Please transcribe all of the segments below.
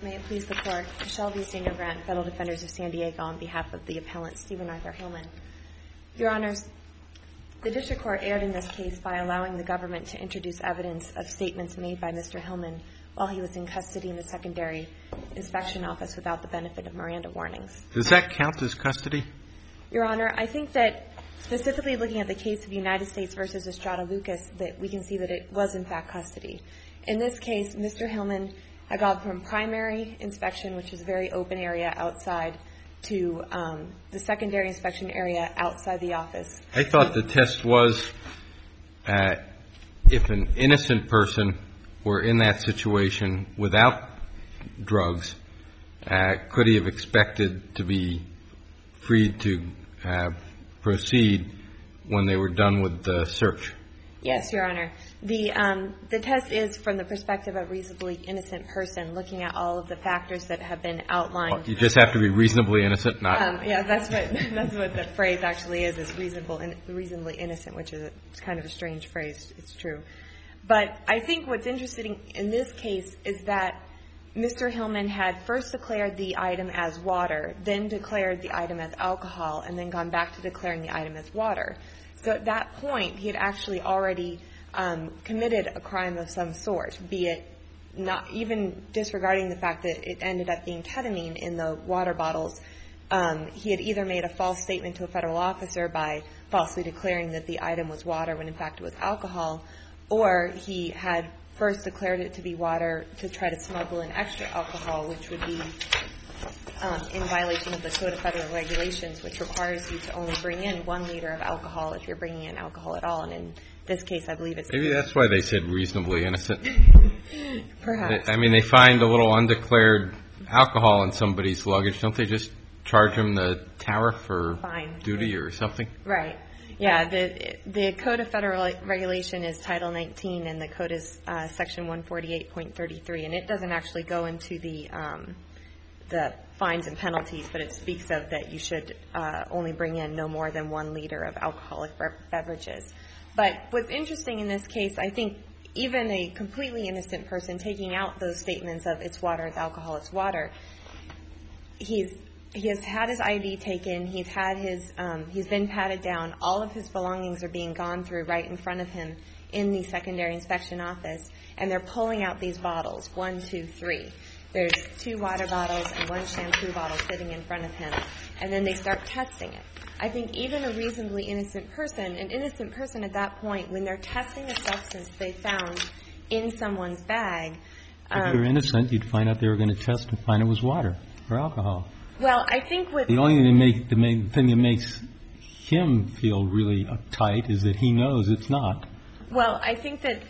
May it please the Court, Michelle V. Singer-Grant, Federal Defenders of San Diego, on behalf of the appellant Stephen Arthur Hillman. Your Honors, the District Court erred in this case by allowing the government to introduce evidence of statements made by Mr. Hillman while he was in custody in the secondary inspection office without the benefit of Miranda warnings. Does that count as custody? Your Honor, I think that specifically looking at the case of United States v. Estrada Lucas, that we can see that it was in fact custody. In this case, Mr. Hillman had gone from primary inspection, which is a very open area outside, to the secondary inspection area outside the office. I thought the test was if an innocent person were in that situation without drugs, could he have expected to be freed to proceed when they were done with the search? Yes, Your Honor. The test is from the perspective of a reasonably innocent person, looking at all of the factors that have been outlined. You just have to be reasonably innocent, not... Yeah, that's what the phrase actually is reasonably innocent, which is kind of a strange phrase. It's true. But I think what's interesting in this case is that Mr. Hillman had first declared the item as water, then declared the item as alcohol, and then gone back to declaring the item as water. So at that point, he had actually already committed a crime of some sort, be it not even disregarding the fact that it ended up being ketamine in the water bottles. He had either made a false statement to a federal officer by falsely declaring that the item was water when in fact it was alcohol, or he had first declared it to be water to try to smuggle in extra alcohol, which would be in violation of the Code of Federal Regulations, which requires you to only bring in 1 liter of alcohol if you're bringing in alcohol at all. And in this case, I believe it's... Maybe that's why they said reasonably innocent. Perhaps. I mean, they find a little undeclared alcohol in somebody's luggage. Don't they just charge them the tariff or duty or something? Right. Yeah, the Code of Federal Regulation is Title 19, and the code is Section 148.33, and it doesn't actually go into the fines and penalties, but it speaks of that you should only bring in no more than 1 liter of alcoholic beverages. But what's interesting in this case, I think even a completely innocent person taking out those statements of it's water, it's alcohol, it's water, he has had his ID taken, he's been patted down, all of his belongings are being gone through right in front of him in the secondary inspection office, and they're pulling out these bottles, 1, 2, 3. There's 2 water bottles and 1 shampoo bottle sitting in front of him, and then they start testing it. I think even a reasonably innocent person, an innocent person at that point, when they're testing a substance they found in someone's bag... If you're innocent, you'd find out they were going to test and find it was water or alcohol. Well, I think with... The main thing that makes him feel really uptight is that he knows it's not. Well, I think that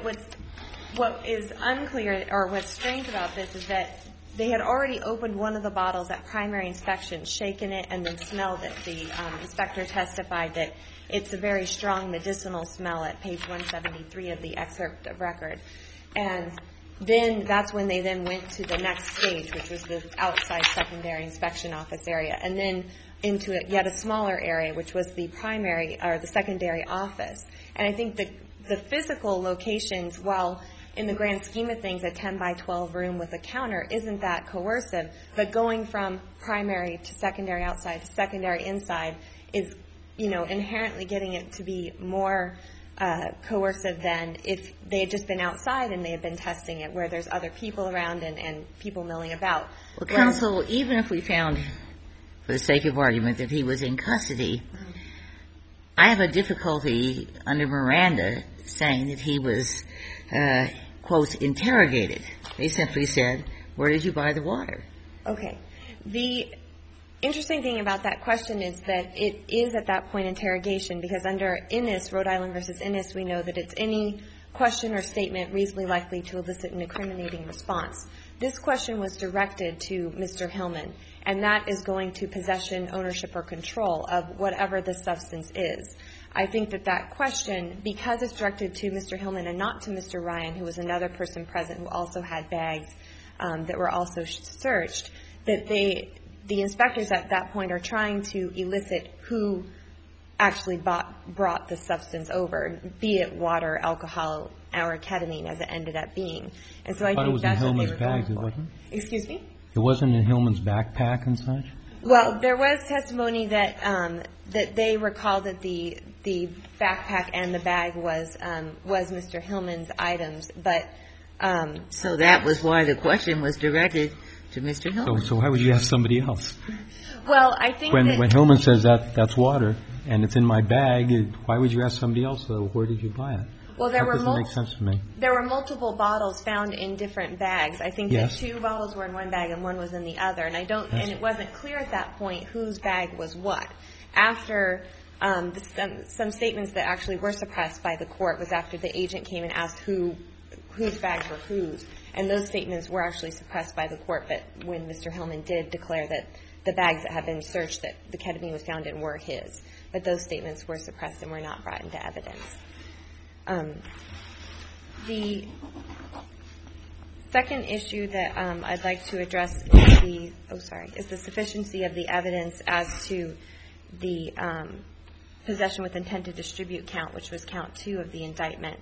what is unclear, or what's strange about this, is that they had already opened one of the bottles at primary inspection, shaken it, and then smelled it. The inspector testified that it's a very strong medicinal smell at page 173 of the excerpt of record. And then that's when they then went to the next stage, which was the outside secondary inspection office area, and then into yet a smaller area, which was the primary or the secondary office. And I think the physical locations, while in the grand scheme of things, a 10 by 12 room with a counter isn't that coercive, but going from primary to secondary outside to secondary inside is, inherently getting it to be more coercive than if they had just been outside and they had been testing it, where there's other people around and people milling about. Well, counsel, even if we found, for the sake of argument, that he was in custody, I have a difficulty under Miranda saying that he was, quote, interrogated. They simply said, where did you buy the water? Okay. The interesting thing about that question is that it is at that point interrogation, because under Innis, Rhode Island versus Innis, we know that it's any question or statement reasonably likely to elicit an incriminating response. This question was directed to Mr. Hillman, and that is going to possession, ownership, or control of whatever the substance is. I think that question, because it's directed to Mr. Hillman and not to Mr. Ryan, who was another person present who also had bags that were also searched, that the inspectors at that point are trying to elicit who actually brought the substance over, be it water, alcohol, or ketamine as it ended up being. And so I thought it think was in that's what they Hillman's were going bag, it for. wasn't? Excuse me? It wasn't in Hillman's backpack and such? Well, there was testimony that that they recalled that the backpack and the bag was Mr. Hillman's items, but So that was why the question was directed to Mr. Hillman. So why would you ask somebody else? well, I think When that Hillman says that's water and it's in my bag, why would you ask somebody else, where did you buy it? well there That were doesn't make sense to me. there were multiple bottles found in different bags. I think Yes. that 2 bottles were in one bag and one was in the other, and and it wasn't clear at that point whose bag was what. After some statements that actually were suppressed by the court was after the agent came and asked whose bags were whose, and those statements were actually suppressed by the court. But when Mr. Hillman did declare that the bags that had been searched that the ketamine was found in were his, but those statements were suppressed and were not brought into evidence. The second issue that I'd like to address is the sufficiency of the evidence as to the possession with intent to distribute count, which was count 2 of the indictment.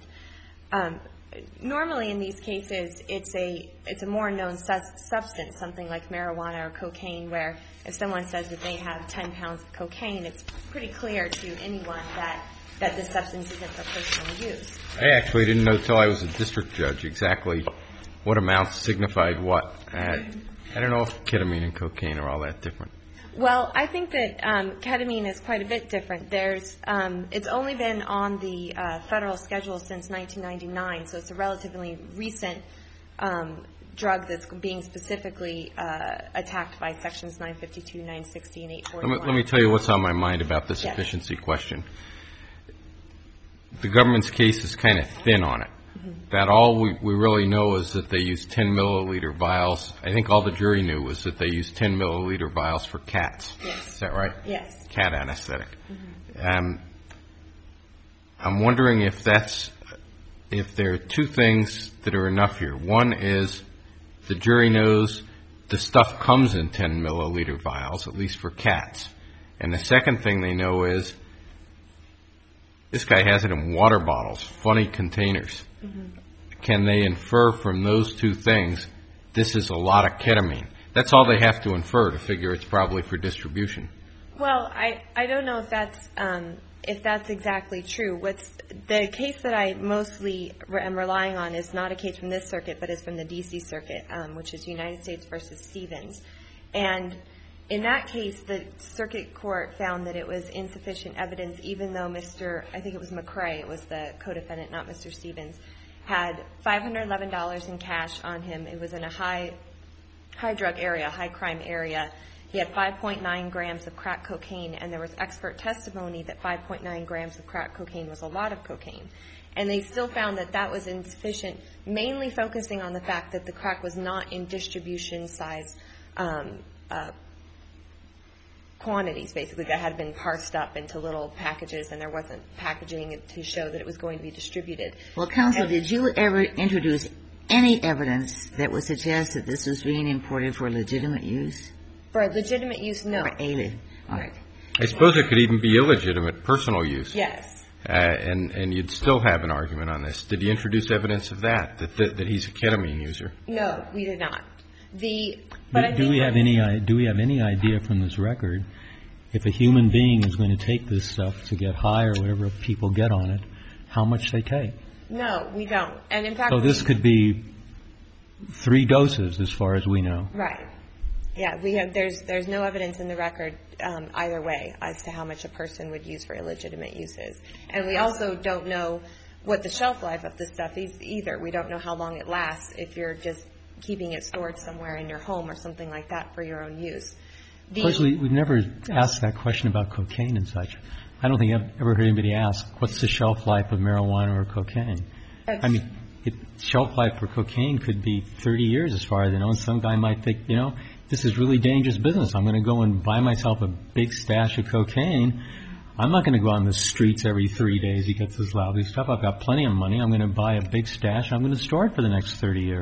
Normally in these cases, it's a more known substance, something like marijuana or cocaine, where if someone says that they have 10 pounds of cocaine, it's pretty clear to anyone that this substance isn't for personal use. I actually didn't know until I was a district judge exactly what amounts signified what. I don't know if ketamine and cocaine are all that different. Well, I think that ketamine is quite a bit different. It's only been on the federal schedule since 1999, so it's a relatively recent drug that's being specifically attacked by Sections 952, 960, and 841. Let me tell you what's on my mind about the sufficiency question. The government's case is kind of thin on it. That all we really know is that they used 10 milliliter vials. I think all the jury knew was that they used 10 milliliter vials for cats. Yes. Is that right? Yes. Cat anesthetic. I'm wondering if there are 2 things that are enough here. One is the jury knows the stuff comes in 10 milliliter vials, at least for cats. And the second thing they know is this guy has it in water bottles, funny containers. Can they infer from those 2 things, this is a lot of ketamine? That's all they have to infer to figure it's probably for distribution. Well, I don't know if that's exactly true. The case that I mostly am relying on is not a case from this circuit, but is from the D.C. Circuit, which is United States versus Stevens. And in that case, the circuit court found that it was insufficient evidence, even though I think it was McCrae, it was the co-defendant, not Mr. Stevens, had $511 in cash on him. It was in a high drug area, high crime area. He had 5.9 grams of crack cocaine, and there was expert testimony that 5.9 grams of crack cocaine was a lot of cocaine. And they still found that was insufficient, mainly focusing on the fact that the crack was not in distribution size quantities, basically, that had been parsed up into little packages, and there wasn't packaging to show that it was going to be distributed. Well, counsel, did you ever introduce any evidence that would suggest that this was being imported for legitimate use? For legitimate use, no. Or alien? All right. I suppose it could even be illegitimate personal use. Yes. And you'd still have an argument on this. Did you introduce evidence of that he's a ketamine user? No, we did not. Do we have any idea from this record if a human being is going to take this stuff to get high or whatever people get on it, how much they take? No, we don't. And in fact, so this could be 3 doses as far as we know. Right. Yeah, there's no evidence in the record either way as to how much a person would use for illegitimate uses. And we also don't know what the shelf life of this stuff is either. We don't know how long it lasts if you're just keeping it stored somewhere in your home or something like that for your own use. Of course, we've never asked that question about cocaine and such. I don't think I've ever heard anybody ask, what's the shelf life of marijuana or cocaine? Shelf life for cocaine could be 30 years as far as I know. And some guy might think, this is really dangerous business. I'm going to go and buy myself a big stash of cocaine. I'm not going to go on the streets every 3 days. He gets this lousy stuff. I've got plenty of money. I'm going to buy a big stash. I'm going to store it for the next 30 years.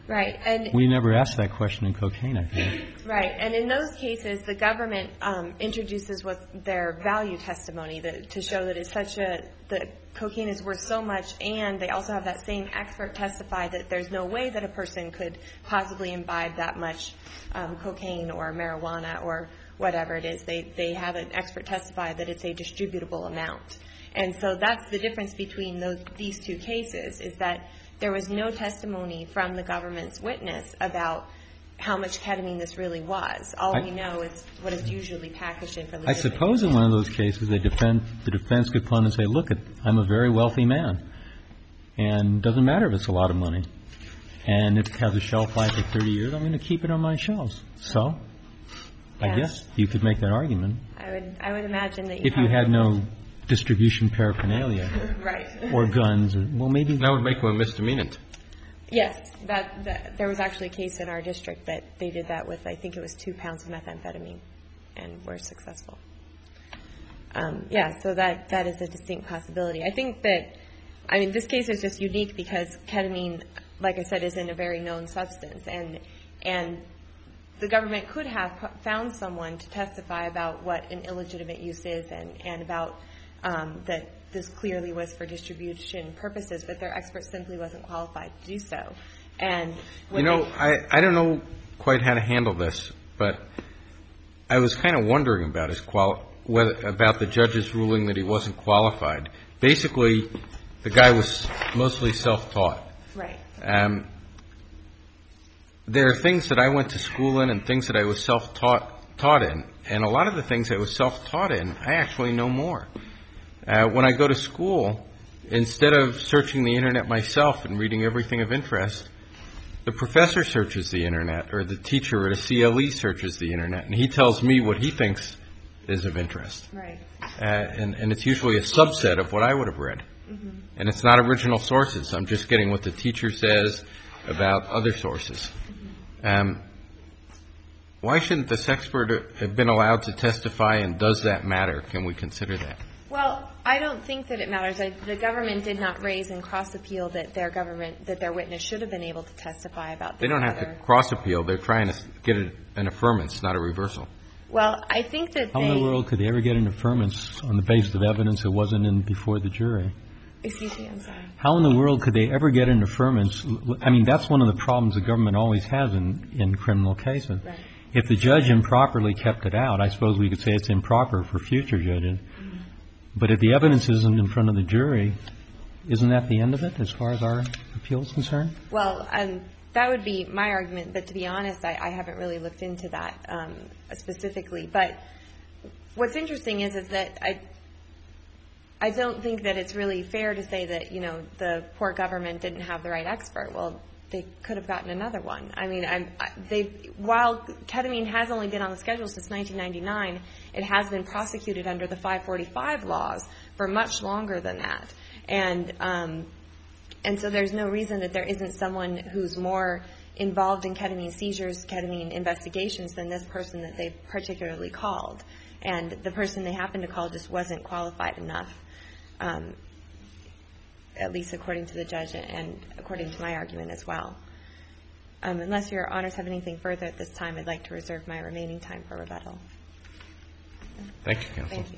Right. And We never asked that question in cocaine, I think. right. And in those cases, the government introduces their value testimony to show that it's that cocaine is worth so much, and they also have that same expert testify that there's no way that a person could possibly imbibe that much cocaine or marijuana or whatever it is. They have an expert testify that it's a distributable amount. And so that's the difference between these two cases, is that there was no testimony from the government's witness about how much ketamine this really was. All we know is what is usually packaged in for I suppose in one of those cases, the defense could come and say, look, I'm a very wealthy man, and it doesn't matter if it's a lot of money. And if it has a shelf life of 30 years, I'm going to keep it on my shelves. So I guess you could make that argument. I would imagine that if you had no distribution paraphernalia right. or guns, well, maybe that would make them a misdemeanant. Yes, there was actually a case in our district that they did that with, I think it was 2 pounds of methamphetamine, and were successful. So that is a distinct possibility. I think that, this case is just unique because ketamine, like I said, isn't a very known substance, and the government could have found someone to testify about what an illegitimate use is and about that this clearly was for distribution purposes, but their expert simply wasn't qualified to do so. And I don't know quite how to handle this, but I was kind of wondering about about the judge's ruling that he wasn't qualified. Basically, the guy was mostly self-taught. Right. There are things that I went to school in and things that I was self-taught in, and a lot of the things I was self-taught in, I actually know more. When I go to school, instead of searching the Internet myself and reading everything of interest, the professor searches the Internet, or the teacher at a CLE searches the Internet, and he tells me what he thinks is of interest. Right. And it's usually a subset of what I would have read. Mm-hmm. And it's not original sources. I'm just getting what the teacher says about other sources. Mm-hmm. Why shouldn't this expert have been allowed to testify, and does that matter? Can we consider that? Well, I don't think that it matters. The government did not raise in cross-appeal that their witness should have been able to testify about this. They don't have to cross-appeal. They're trying to get an affirmance, not a reversal. Well, I think that how in the world could they ever get an affirmance on the basis of evidence that wasn't in before the jury? Excuse me, I'm sorry. How in the world could they ever get an affirmance? That's one of the problems the government always has in criminal cases. Right. If the judge improperly kept it out, I suppose we could say it's improper for future judges. Mm-hmm. But if the evidence isn't in front of the jury, isn't that the end of it as far as our appeal is concerned? Well, that would be my argument. But to be honest, I haven't really looked into that specifically. But what's interesting is that I don't think that it's really fair to say that, the poor government didn't have the right expert. Well, they could have gotten another one. While ketamine has only been on the schedule since 1999, it has been prosecuted under the 545 laws for much longer than that. And so there's no reason that there isn't someone who's more involved in ketamine seizures, ketamine investigations than this person that they particularly called. And the person they happened to call just wasn't qualified enough, at least according to the judge and according to my argument as well. Unless Your Honors have anything further at this time, I'd like to reserve my remaining time for rebuttal. Thank you, counsel. Thank you.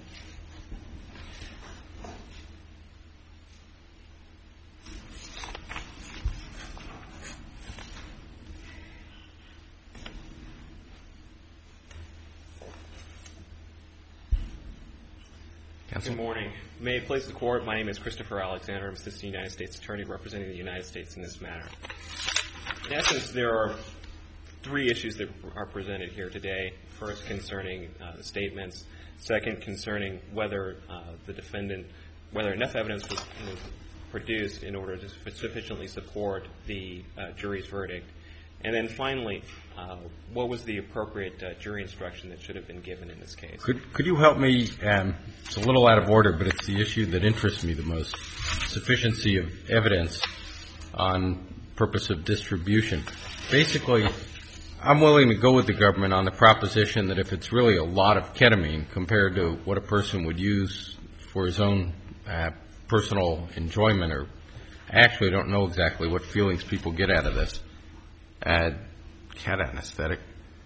Counsel. Good morning. May it please the Court, my name is Christopher Alexander. I'm Assistant United States Attorney representing the United States in this matter. In essence, there are three issues that are presented here today. First, concerning the statements. Second, concerning whether whether enough evidence was produced in order to sufficiently support the jury's verdict. And then finally, what was the appropriate jury instruction that should have been given in this case? Could you help me? It's a little out of order, but it's the issue that interests me the most. Sufficiency of evidence on purpose of distribution. Basically, I'm willing to go with the government on the proposition that if it's really a lot of ketamine compared to what a person would use for his own personal enjoyment, or I actually don't know exactly what feelings people get out of this. cat anesthetic.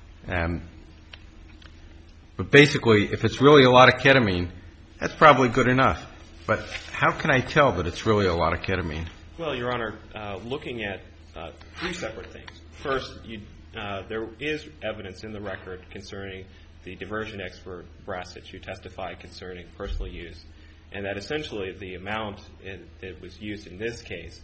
But basically, if it's really a lot of ketamine, that's probably good enough. But how can I tell that it's really a lot of ketamine? Well, Your Honor, looking at three separate things. First, there is evidence in the record concerning the diversion expert, Brassich, who testified concerning personal use, and that essentially the amount that was used in this case,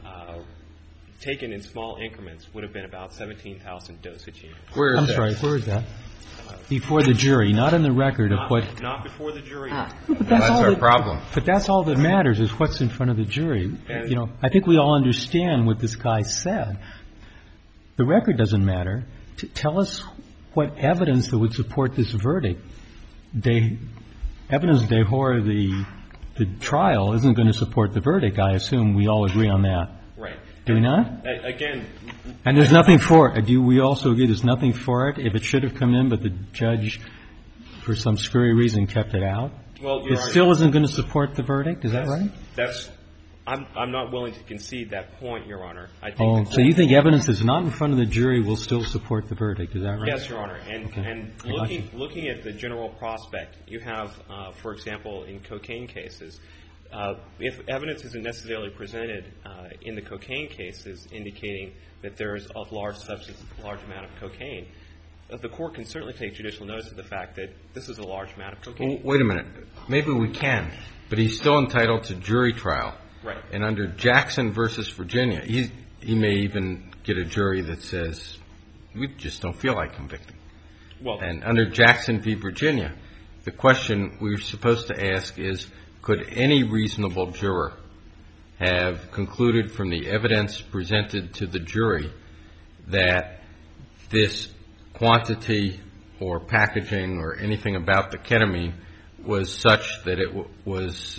taken in small increments, would have been about 17,000 dosage units. Where is that? I'm sorry, where is that? Before the jury, not in the record of what... Not before the jury. But That's all our that- problem. But that's all that matters is what's in front of the jury. And- You know, I think we all understand what this guy said. The record doesn't matter. Tell us what evidence that would support this verdict. Evidence de jure, the trial, isn't going to support the verdict. I assume we all agree on that. Right. Do we not? Again... And there's nothing for it. Do we also agree there's nothing for it? If it should have come in, but the judge, for some screwy reason, kept it out? Well, Your It Honor, still isn't going to support the verdict? Is that right? I'm not willing to concede that point, Your Honor. I think Oh, the so you think evidence that's not in front of the jury will still support the verdict. Is that right? Yes, Your Honor. And, Okay. and I got you. looking at the general prospect, you have, for example, in cocaine cases, if evidence isn't necessarily presented in the cocaine cases indicating that there is a large amount of cocaine, the court can certainly take judicial notice of the fact that this is a large amount of cocaine. Wait a minute. Maybe we can, but he's still entitled to jury trial. Right. And under Jackson versus Virginia, he may even get a jury that says, we just don't feel like convicting. Well, And under Jackson v. Virginia, the question we're supposed to ask is, could any reasonable juror have concluded from the evidence presented to the jury that this quantity or packaging or anything about the ketamine was such that it was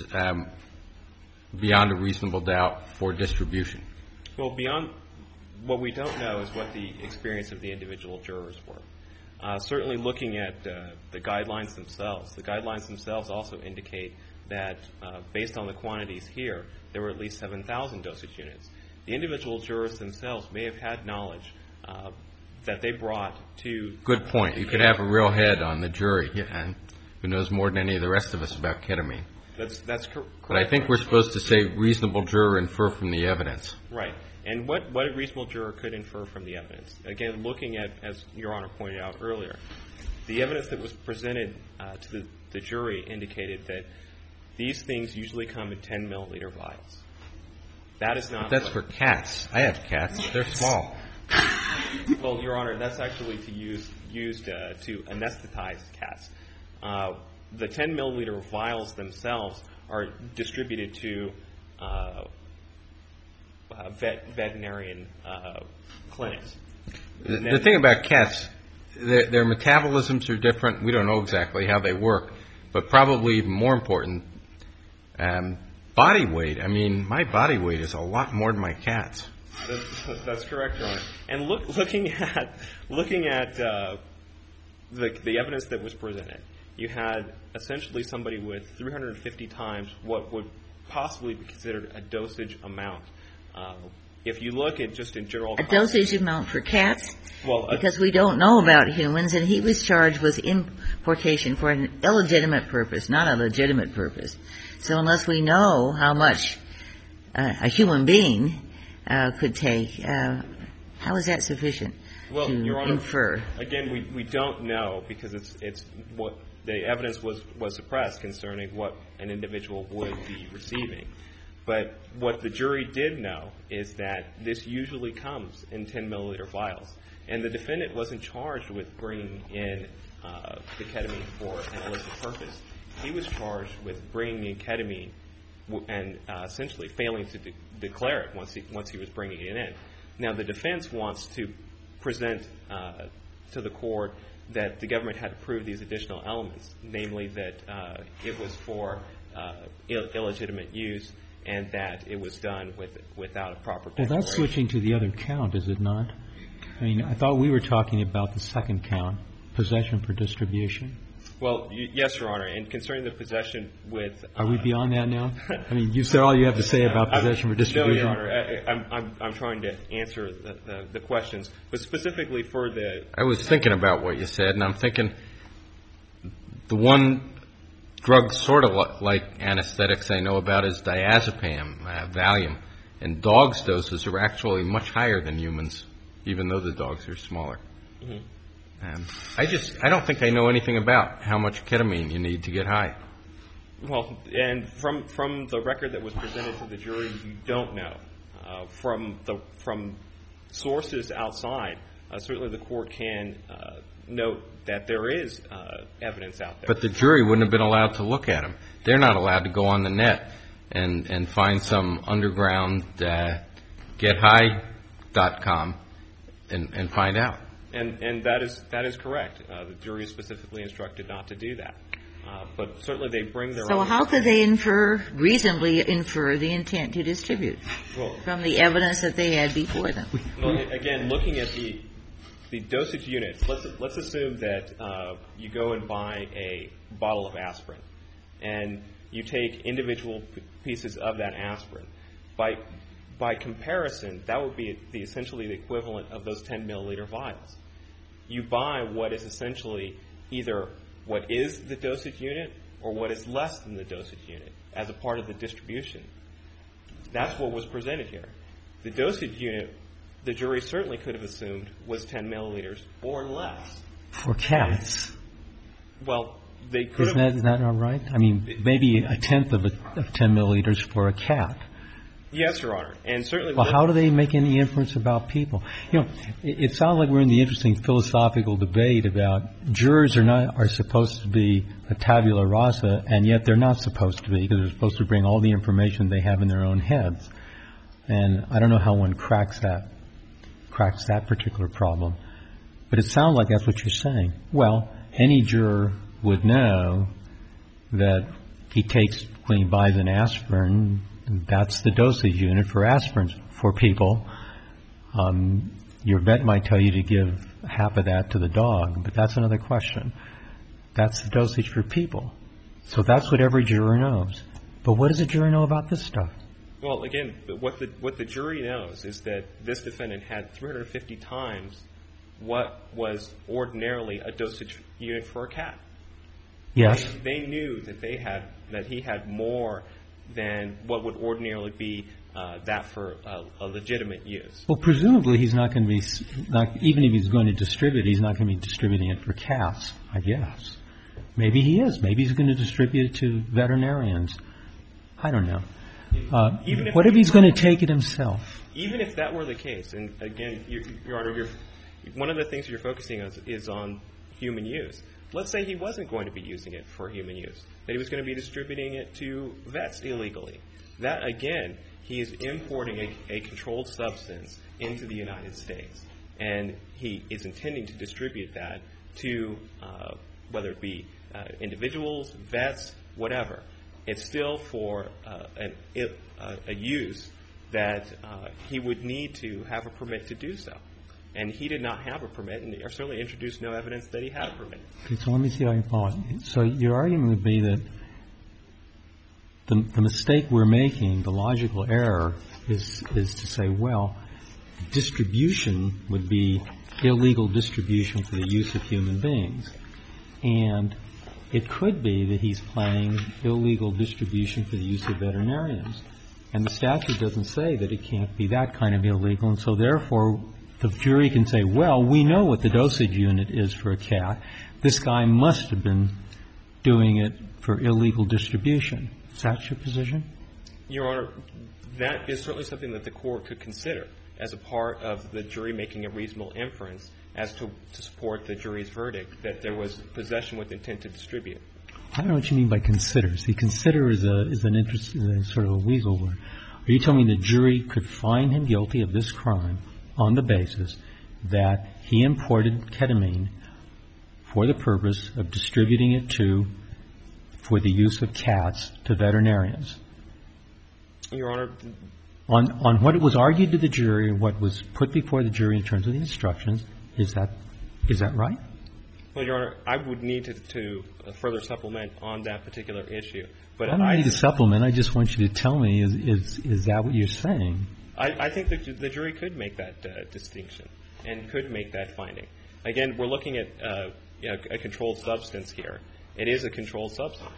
beyond a reasonable doubt for distribution? well, beyond what we don't know is what the experience of the individual jurors were. Certainly looking at the guidelines themselves also indicate that based on the quantities here, there were at least 7,000 dosage units. The individual jurors themselves may have had knowledge that they brought to... Good point. You could have a real head on the jury who knows more than any of the rest of us about ketamine. That's correct. But I think we're supposed to say reasonable juror infer from the evidence. Right. And what a reasonable juror could infer from the evidence. Again, looking at, as Your Honor pointed out earlier, the evidence that was presented to the jury indicated that these things usually come in 10-milliliter vials. That is not... That's for cats. I have cats. They're small. Well, Your Honor, that's actually used to anesthetize cats. The 10-milliliter vials themselves are distributed to veterinarian clinics. The thing about cats, their metabolisms are different. We don't know exactly how they work. But probably even more important, body weight. I mean, my body weight is a lot more than my cat's. That's correct, Your Honor. And looking at the evidence that was presented, you had essentially somebody with 350 times what would possibly be considered a dosage amount. If you look at just in general... A dosage amount for cats? Well, because we don't know about humans, and he was charged with importation for an illegitimate purpose, not a legitimate purpose. So unless we know how much a human being could take, how is that sufficient well, to Your Honor, infer? Again, we don't know because it's what the evidence was suppressed concerning what an individual would be receiving. But what the jury did know is that this usually comes in 10-milliliter vials. And the defendant wasn't charged with bringing in the ketamine for an illicit purpose. He was charged with bringing in ketamine and essentially failing to declare it once he was bringing it in. Now, the defense wants to present to the court that the government had to prove these additional elements, namely that it was for illegitimate use and that it was done without a proper declaration. Well, that's switching to the other count, is it not? I mean, I thought we were talking about the second count, possession for distribution. Well, yes, Your Honor. And concerning the possession with Are we beyond that now? I mean, you said all you have to say about possession for distribution. No, Your Honor. I'm trying to answer the questions, but specifically for the. I was thinking about what you said, and I'm thinking the one drug sort of like anesthetics I know about is diazepam, Valium, and dogs' doses are actually much higher than humans, even though the dogs are smaller. Mm-hmm. I don't think I know anything about how much ketamine you need to get high. Well, and from the record that was presented to the jury, you don't know. From sources outside, certainly the court can note that there is evidence out there. But the jury wouldn't have been allowed to look at them. They're not allowed to go on the net and find some underground gethigh.com and find out. And that is correct. The jury is specifically instructed not to do that. But certainly they bring their own. So how could they reasonably infer the intent to distribute from the evidence that they had before them? Well, again, looking at the dosage units, let's assume that you go and buy a bottle of aspirin, and you take individual pieces of that aspirin. By comparison, that would be essentially the equivalent of those 10 milliliter vials. You buy what is essentially either what is the dosage unit or what is less than the dosage unit as a part of the distribution. That's what was presented here. The dosage unit, the jury certainly could have assumed, was 10 milliliters or less. For cats. Well, they could have. Isn't that all right? I mean, maybe a tenth of 10 milliliters for a cat. Yes, Your Honor. And certainly. Well, how do they make any inference about people? You know, it sounds like we're in the interesting philosophical debate about jurors are supposed to be a tabula rasa, and yet they're not supposed to be, because they're supposed to bring all the information they have in their own heads. And I don't know how one cracks that particular problem. But it sounds like that's what you're saying. Well, any juror would know that he takes, when he buys an aspirin, that's the dosage unit for aspirin for people. Your vet might tell you to give half of that to the dog, but that's another question. That's the dosage for people. So that's what every juror knows. But what does a juror know about this stuff? Well, again, what the jury knows is that this defendant had 350 times what was ordinarily a dosage unit for a cat. Yes. They knew that he had more than what would ordinarily be that for a legitimate use. Well, presumably he's not going to be, even if he's going to distribute, he's not going to be distributing it for cats, I guess. Maybe he is. Maybe he's going to distribute it to veterinarians. I don't know. What if he's going to take it himself? Even if that were the case, and again, Your Honor, one of the things you're focusing on is on human use. Let's say he wasn't going to be using it for human use, that he was going to be distributing it to vets illegally. That, again, he is importing a controlled substance into the United States, and he is intending to distribute that to whether it be individuals, vets, whatever. It's still for a use that he would need to have a permit to do so. And he did not have a permit, and certainly introduced no evidence that he had a permit. Okay, so let me see how you follow it. So your argument would be that the mistake we're making, the logical error, is to say, well, distribution would be illegal distribution for the use of human beings. And it could be that he's planning illegal distribution for the use of veterinarians. And the statute doesn't say that it can't be that kind of illegal, and so therefore the jury can say, well, we know what the dosage unit is for a cat. This guy must have been doing it for illegal distribution. Is that your position? Your Honor, that is certainly something that the court could consider as a part of the jury making a reasonable inference as to support the jury's verdict that there was possession with intent to distribute. I don't know what you mean by consider. See, consider is an interest, sort of a weasel word. Are you telling me the jury could find him guilty of this crime on the basis that he imported ketamine for the purpose of distributing it for the use of cats to veterinarians? Your Honor. On what was argued to the jury and what was put before the jury in terms of the instructions, is that right? Well, Your Honor, I would need to further supplement on that particular issue. But I don't need a supplement. I just want you to tell me, is that what you're saying? I think that the jury could make that distinction and could make that finding. Again, we're looking at a controlled substance here. It is a controlled substance.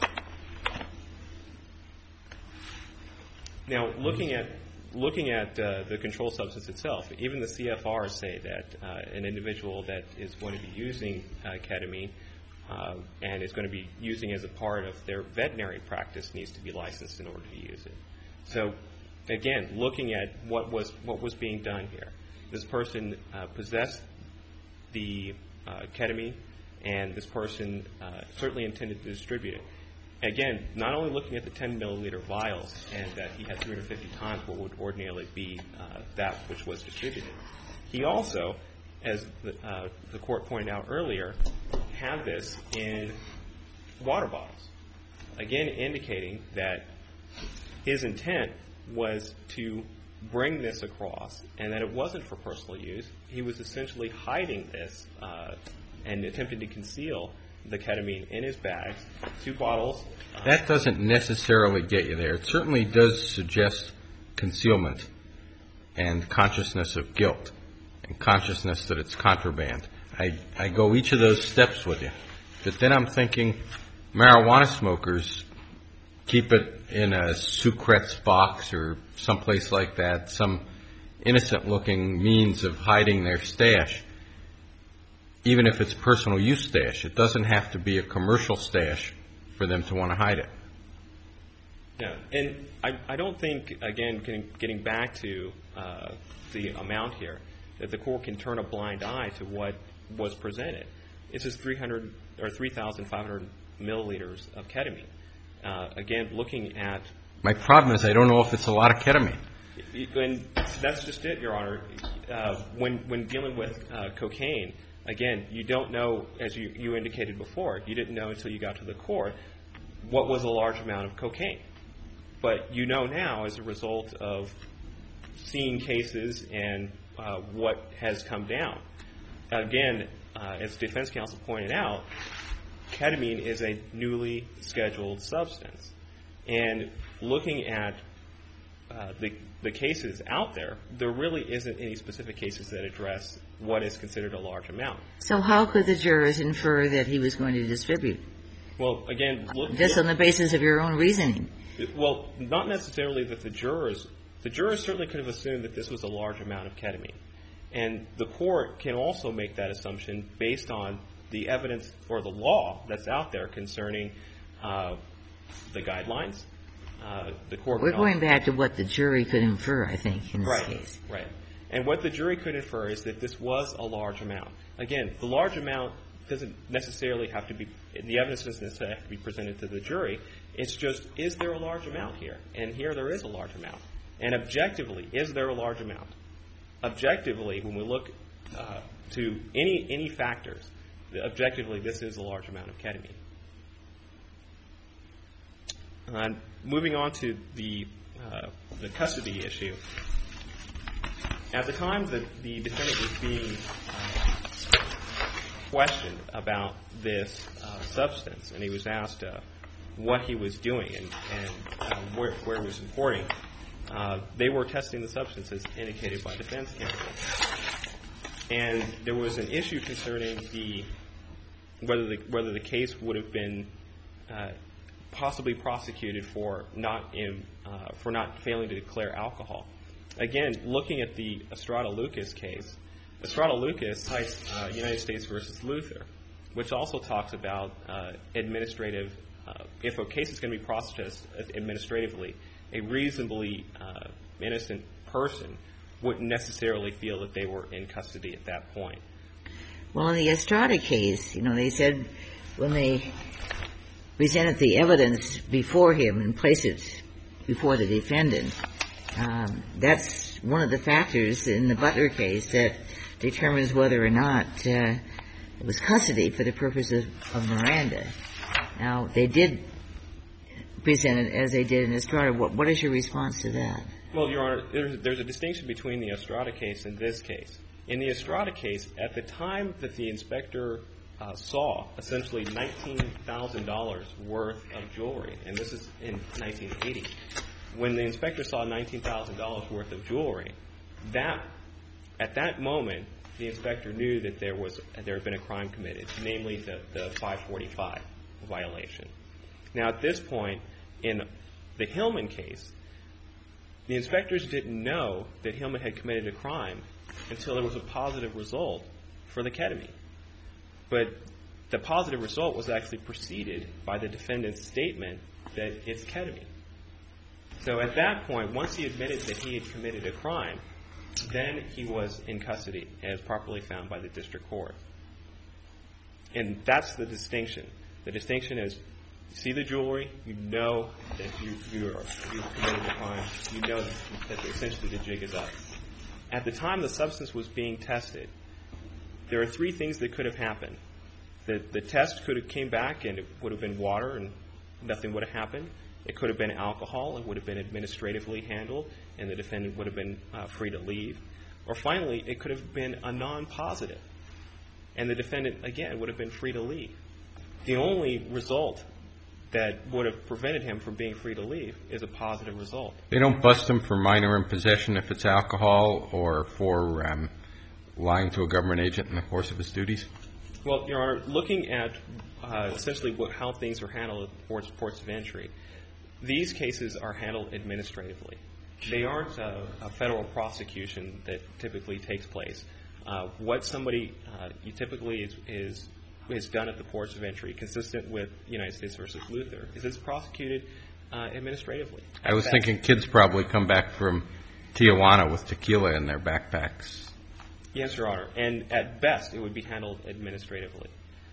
Now, looking at the controlled substance itself, even the CFRs say that an individual that is going to be using ketamine and is going to be using as a part of their veterinary practice needs to be licensed in order to use it. So, again, looking at what was being done here, this person possessed the ketamine, and this person certainly intended to distribute it. Again, not only looking at the 10 milliliter vials and that he had 350 times what would ordinarily be that which was distributed, he also, as the court pointed out earlier, had this in water bottles. Again, indicating that his intent was to bring this across and that it wasn't for personal use. He was essentially hiding this and attempting to conceal the ketamine in his bags, 2 bottles. That doesn't necessarily get you there. It certainly does suggest concealment and consciousness of guilt and consciousness that it's contraband. I go each of those steps with you. But then I'm thinking marijuana smokers keep it in a Sucrets box or someplace like that, some innocent-looking means of hiding their stash. Even if it's personal use stash, it doesn't have to be a commercial stash for them to want to hide it. Yeah, and I don't think, again, getting back to the amount here, that the court can turn a blind eye to what was presented. It's just 3,500 milliliters of ketamine. Again, looking at... My problem is I don't know if it's a lot of ketamine. And that's just it, Your Honor. When dealing with cocaine, again, you don't know, as you indicated before, you didn't know until you got to the court what was a large amount of cocaine. But you know now as a result of seeing cases and what has come down. Again, as defense counsel pointed out, ketamine is a newly scheduled substance. And looking at the cases out there, there really isn't any specific cases that address what is considered a large amount. So how could the jurors infer that he was going to distribute? Well, again... Just on the basis of your own reasoning. Well, not necessarily that the jurors certainly could have assumed that this was a large amount of ketamine. And the court can also make that assumption based on the evidence or the law that's out there concerning the guidelines. We're going back to what the jury could infer, I think, in this case. Right. And what the jury could infer is that this was a large amount. Again, the large amount doesn't necessarily have to be, the evidence doesn't necessarily have to be presented to the jury. It's just, is there a large amount here? And here there is a large amount. And objectively, is there a large amount? Objectively, when we look to any factors, objectively, this is a large amount of ketamine. Moving on to the custody issue. At the time that the defendant was being questioned about this substance, and he was asked what he was doing and where he was importing, they were testing the substance as indicated by defense counsel. And there was an issue concerning whether the case would have been possibly prosecuted for not failing to declare alcohol. Again, looking at the Estrada Lucas case, Estrada Lucas cites United States versus Luther, which also talks about administrative. If a case is going to be processed administratively, a reasonably innocent person wouldn't necessarily feel that they were in custody at that point. Well, in the Estrada case, they said when they presented the evidence before him and placed it before the defendant, that's one of the factors in the Butler case that determines whether or not it was custody for the purposes of Miranda. Now, they did present it as they did in Estrada. What is your response to that? Well, Your Honor, there's a distinction between the Estrada case and this case. In the Estrada case, at the time that the inspector saw essentially $19,000 worth of jewelry, and this is in 1980. When the inspector saw $19,000 worth of jewelry, at that moment, the inspector knew that there had been a crime committed, namely the 545 violation. Now, at this point, in the Hillman case, the inspectors didn't know that Hillman had committed a crime until there was a positive result for the ketamine. But the positive result was actually preceded by the defendant's statement that it's ketamine. So at that point, once he admitted that he had committed a crime, then he was in custody, as properly found by the district court. And that's the distinction. The distinction is, you see the jewelry, you know that you've committed a crime, you know that essentially the jig is up. At the time the substance was being tested, there are three things that could have happened. The test could have came back and it would have been water and nothing would have happened. It could have been alcohol. It would have been administratively handled and the defendant would have been free to leave. Or finally, it could have been a non-positive and the defendant, again, would have been free to leave. The only result that would have prevented him from being free to leave is a positive result. They don't bust him for minor in possession if it's alcohol or for lying to a government agent in the course of his duties? Well, Your Honor, looking at essentially how things are handled at ports of entry, these cases are handled administratively. They aren't a federal prosecution that typically takes place. What somebody typically is done at the ports of entry, consistent with United States versus Luther, is it's prosecuted administratively. I was thinking kids probably come back from Tijuana with tequila in their backpacks. Yes, Your Honor. And at best, it would be handled administratively,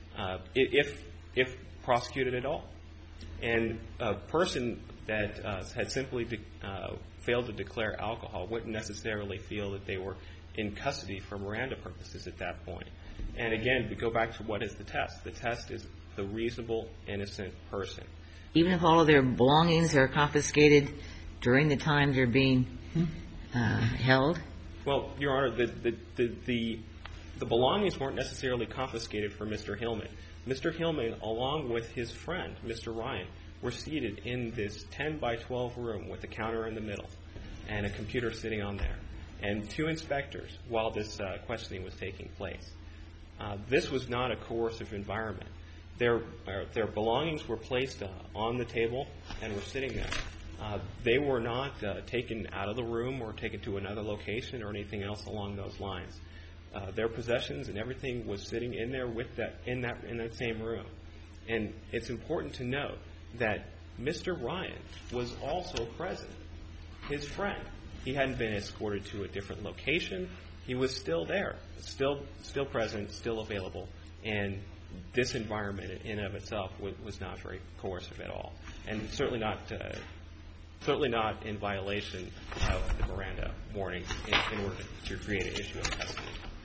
if prosecuted at all. And a person that had simply failed to declare alcohol wouldn't necessarily feel that they were in custody for Miranda purposes at that point. And again, we go back to what is the test. The test is the reasonable, innocent person. Even if all of their belongings are confiscated during the time they're being held? Well, Your Honor, the belongings weren't necessarily confiscated for Mr. Hillman. Mr. Hillman, along with his friend, Mr. Ryan, were seated in this 10 by 12 room with a counter in the middle and a computer sitting on there, and two inspectors while this questioning was taking place. This was not a coercive environment. Their belongings were placed on the table and were sitting there. They were not taken out of the room or taken to another location or anything else along those lines. Their possessions and everything was sitting in there in that same room. And it's important to note that Mr. Ryan was also present. His friend, he hadn't been escorted to a different location. He was still there, still present, still available. And this environment in and of itself was not very coercive at all, and certainly not in violation of the Miranda warning in order to create an issue of custody.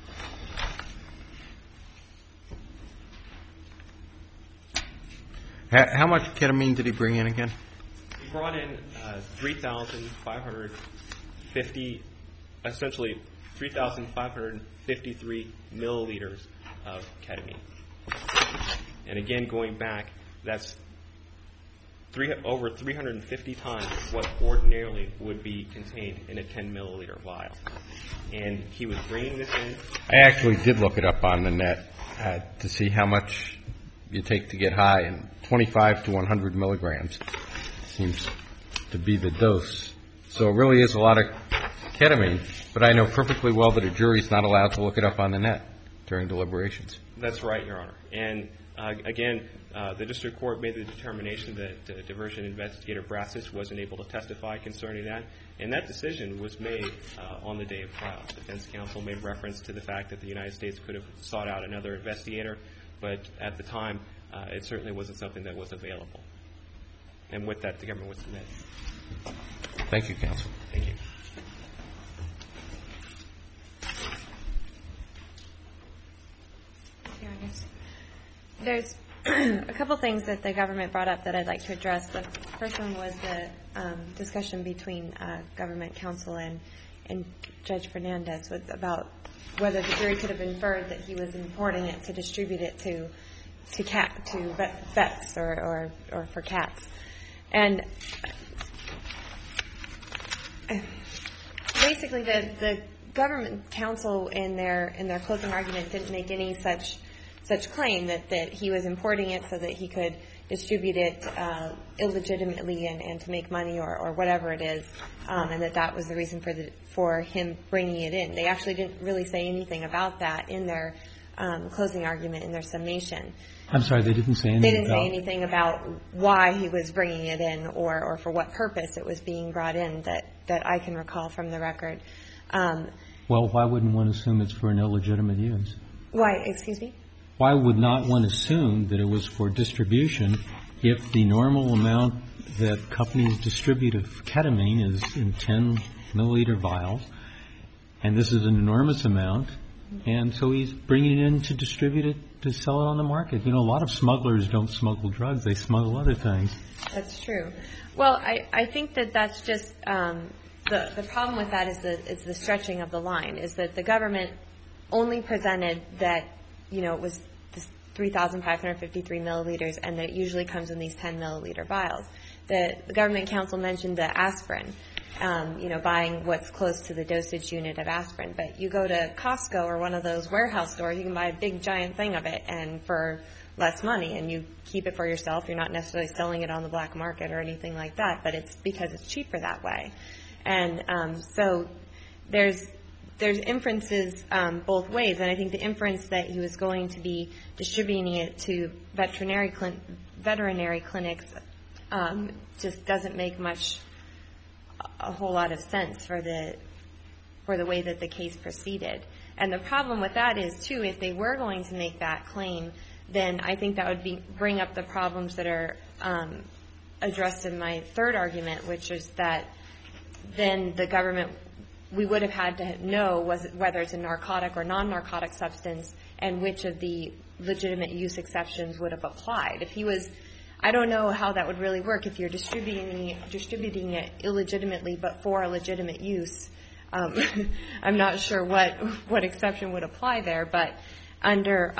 How much ketamine did he bring in again? He brought in 3,550, essentially 3,553 milliliters of ketamine. And again, going back, that's over 350 times what ordinarily would be contained in a 10 milliliter vial. And he was bringing this in. I actually did look it up on the net to see how much you take to get high, and 25 to 100 milligrams seems to be the dose. So it really is a lot of ketamine, but I know perfectly well that a jury's not allowed to look it up on the net during deliberations. That's right, Your Honor. And again, the district court made the determination that diversion investigator Brassis wasn't able to testify concerning that, and that decision was made on the day of trial. Defense counsel made reference to the fact that the United States could have sought out another investigator, but at the time, it certainly wasn't something that was available. And with that, the government would submit. Thank you, counsel. Thank you. There's a couple things that the government brought up that I'd like to address. The first one was the discussion between government counsel and Judge Fernandez about whether the jury could have inferred that he was importing it to distribute it to vets or for cats. And basically, the government counsel in their closing argument didn't make any such claim that he was importing it so that he could distribute it illegitimately and to make money or whatever it is, and that was the reason for him bringing it in. They actually didn't really say anything about that in their closing argument, in their summation. I'm sorry, they didn't say anything They didn't say anything about why he was bringing it in or for what purpose it was being brought in that I can recall from the record. Well, why wouldn't one assume it's for an illegitimate use? Why? Excuse me? Why would not one assume that it was for distribution if the normal amount that companies distribute of ketamine is in 10 milliliter vials, and this is an enormous amount, and so he's bringing it in to distribute it, to sell it on the market? You know, a lot of smugglers don't smuggle drugs. They smuggle other things. That's true. Well, I think that's just the problem with that is the stretching of the line, is that the government only presented that, you know, it was 3,553 milliliters, and that it usually comes in these 10 milliliter vials. The government counsel mentioned the aspirin, buying what's close to the dosage unit of aspirin. But you go to Costco or one of those warehouse stores, you can buy a big giant thing of it and for less money, and you keep it for yourself. You're not necessarily selling it on the black market or anything like that, but it's because it's cheaper that way. And so there's inferences both ways, and I think the inference that he was going to be distributing it to veterinary clinics just doesn't make a whole lot of sense for the way that the case proceeded. And the problem with that is, too, if they were going to make that claim, then I think that would bring up the problems that are addressed in my third argument, which is that then the government, we would have had to know whether it's a narcotic or non-narcotic substance and which of the legitimate use exceptions would have applied. If he was, I don't know how that would really work if you're distributing it illegitimately but for a legitimate use. I'm not sure what exception would apply there, but under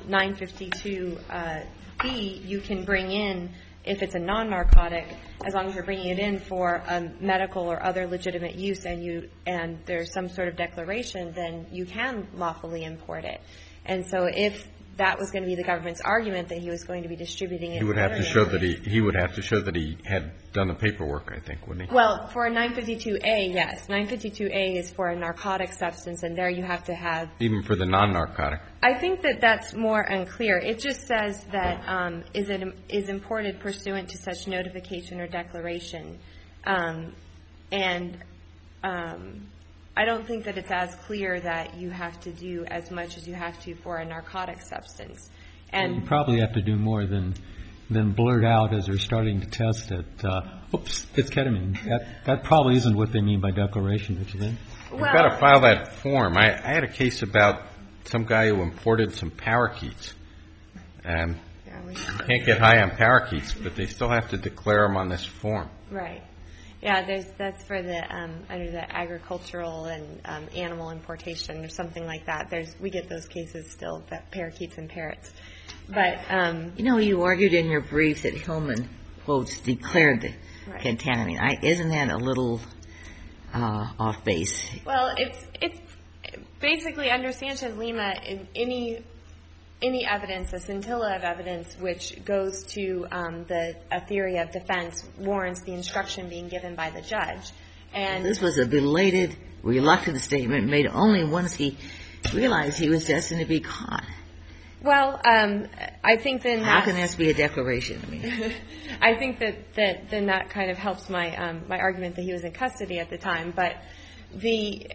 952B, you can bring in, if it's a non-narcotic, as long as you're bringing it in for a medical or other legitimate use and there's some sort of declaration, then you can lawfully import it. And so if that was going to be the government's argument that he was going to be distributing it, he would have to show that he had done the paperwork, I think, wouldn't he? Well, for 952A, yes. 952A is for a narcotic substance, and there you have to have, even for the non-narcotic. I think that's more unclear. It just says that is imported pursuant to such notification or declaration, and I don't think that it's as clear that you have to do as much as you have to for a narcotic substance. And you probably have to do more than blurt out as they're starting to test it. Oops, it's ketamine. That probably isn't what they mean by declaration, don't you think? You've got to file that form. I had a case about some guy who imported some parakeets. You can't get high on parakeets, but they still have to declare them on this form. Right. Yeah, that's for under the agricultural and animal importation or something like that. We get those cases still, that parakeets and parrots. But you argued in your brief that Hillman, quotes, declared the ketamine. Isn't that a little off base? Well, it's basically under Sanchez-Lima, any evidence, a scintilla of evidence, which goes to a theory of defense warrants the instruction being given by the judge. And this was a belated, reluctant statement made only once he realized he was destined to be caught. Well, I think then how can this be a declaration? I mean, I think that then that kind of helps my argument that he was in custody at the time. But the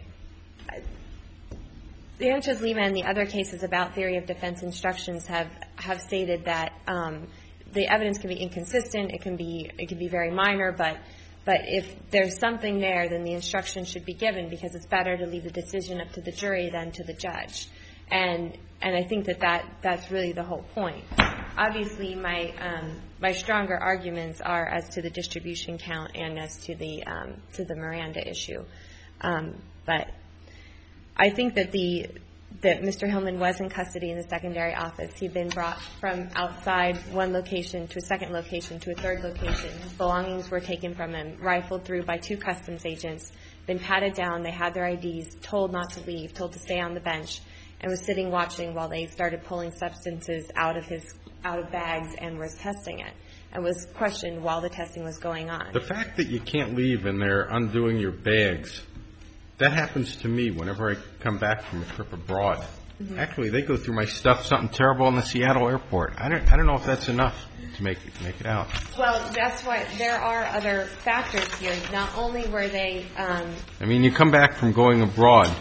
Sanchez-Lima and the other cases about theory of defense instructions have stated that the evidence can be inconsistent. It can be very minor, but if there's something there, then the instruction should be given, because it's better to leave the decision up to the jury than to the judge. And I think that's really the whole point. Obviously, my stronger arguments are as to the distribution count and as to the Miranda issue. But I think that the that Mr. Hillman was in custody in the secondary office. He'd been brought from outside one location to a second location to a third location. His belongings were taken from him, rifled through by 2 customs agents, been patted down. They had their IDs, told not to leave, told to stay on the bench, and was sitting watching while they started pulling substances out of bags and was testing it, and was questioned while the testing was going on. The fact that you can't leave and they're undoing your bags, that happens to me whenever I come back from a trip abroad. Mm-hmm. Actually, they go through my stuff, something terrible in the Seattle airport. I don't know if that's enough to make it out. Well, that's why there are other factors here. Not only were they... I mean, you come back from going abroad,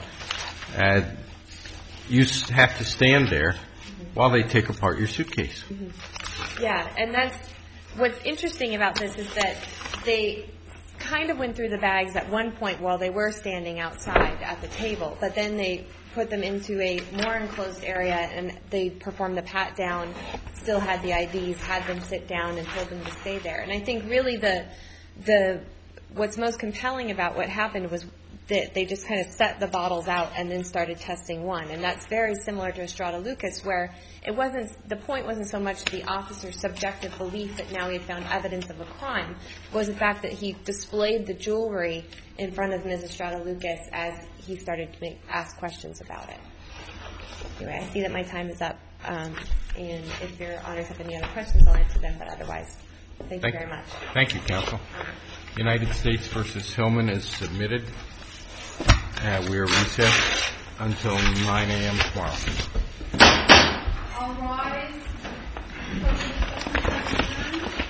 you have to stand there while they take apart your suitcase. Mm-hmm. Yeah, and that's what's interesting about this is that they kind of went through the bags at one point while they were standing outside at the table, but then they put them into a more enclosed area and they performed the pat down, still had the IDs, had them sit down and told them to stay there. And I think really the what's most compelling about what happened was that they just kind of set the bottles out and then started testing one. And that's very similar to Estrada Lucas, where the point wasn't so much the officer's subjective belief that now he had found evidence of a crime, was the fact that he displayed the jewelry in front of Ms. Estrada Lucas as he started to ask questions about it. Anyway, I see that my time is up, and if your honors have any other questions, I'll answer them, but otherwise, thank you very much. Thank you, counsel. United States v. Hillman is submitted. We are recessed until 9 a.m. tomorrow. All rise.